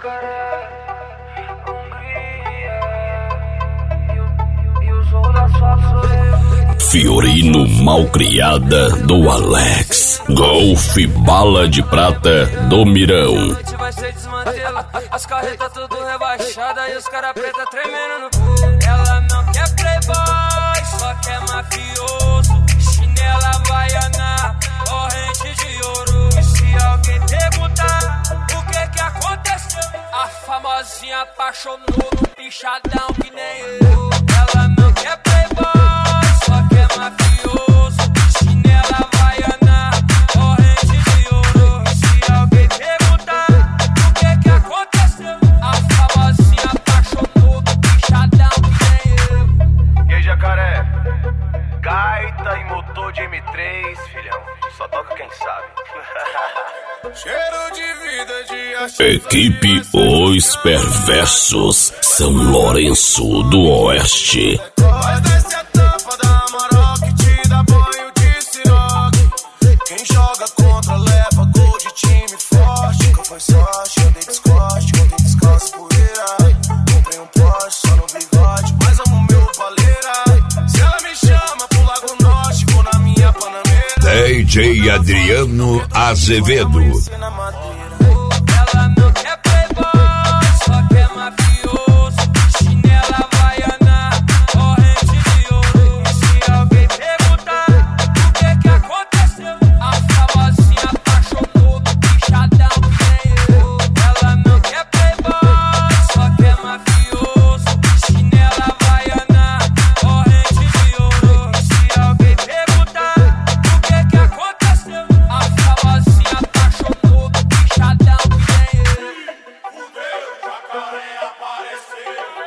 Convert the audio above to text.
jacaré, Hungria, e o zoo da sua sou eu. Fiorino Malcriada do Alex, Golfe Bala de Prata do Mirão. A gente vai ser desmantelo, as carretas tudo rebaixadas e os cara preta tremendo no povo. Ela não quer playboy, só quer mafioso. Chinela havaiana, corrente de ouro. E se alguém perguntar o que aconteceu, a famosinha apaixonou no pichadão que nem eu. Ela não quer playboy, só quer mafioso. Chinela havaiana, corrente de ouro. E se alguém perguntar o que aconteceu, a famosinha apaixonou no pichadão que nem eu. E aí, jacaré? Gaita e motor de M3, filhão. Só toca quem sabe. Cheiro de vida de achar. Equipe Os Perversos, São Lourenço do Oeste. Mas desce a tampa da Amarok que te dá banho de siroque. Quem joga contra leva gol de time forte. Nunca foi sorte, eu dei descorte, contei descanso por ira. Comprei um Porsche só no bigode, mas amo meu paleira. Se ela me chama pro Lago Norte, vou na minha Panameira. DJ Adriano Azevedo. Ela não quer playboy, só quer mafioso. Chinela havaiana, corrente de ouro. E se alguém perguntar o que aconteceu, a famosinha apaixonou no pichadão que nem eu. Ela não quer playboy, só quer mafioso. Chinela havaiana, corrente de ouro. E se alguém perguntar o que aconteceu, a famosinha apaixonou no pichadão que nem eu. Jacaré apareceu.